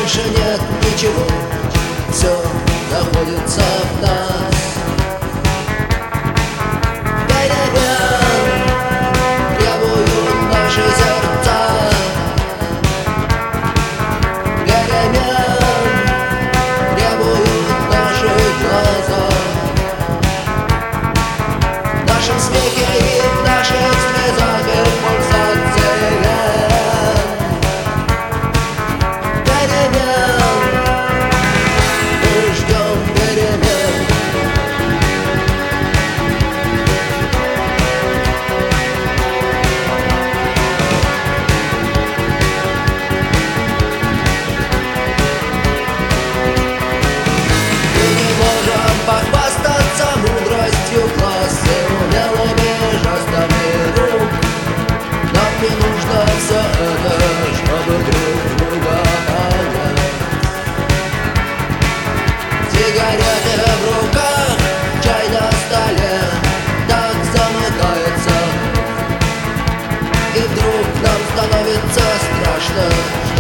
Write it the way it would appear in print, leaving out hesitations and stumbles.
больше нет ничего, все находится в нас. Перемен требуют наши сердца, перемен требуют наши глаза. В нашем смехе и в наших слезах и в пульсации вен. Перемен, мы ждем перемен. Мы не можем похвастаться мудростью класса, умелыми жестами рук. Нам не нужно все это, чтобы друг друга понять. Сигареты в руках, чай на столе, так замыкается. И вдруг нам становится страшно.